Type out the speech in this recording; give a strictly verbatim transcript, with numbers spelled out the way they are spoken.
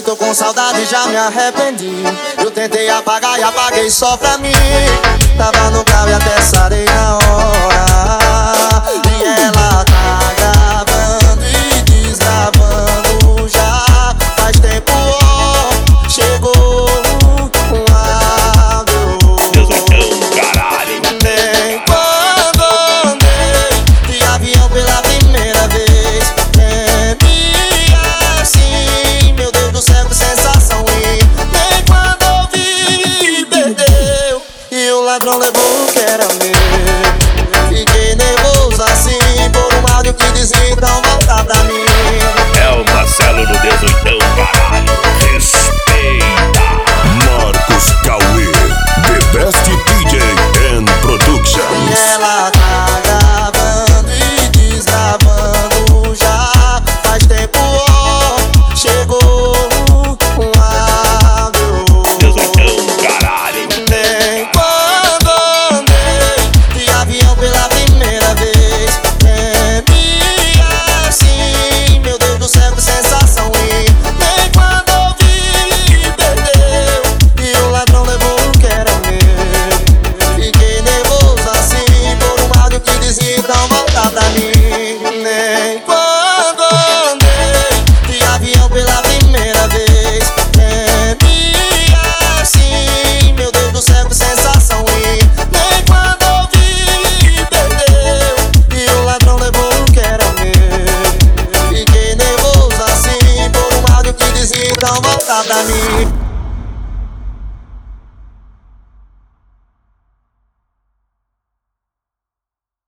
tô com saudade e já me arrependi. Eu tentei apagar e apaguei só pra mim. Tava no carro e até sarei na hora. E ela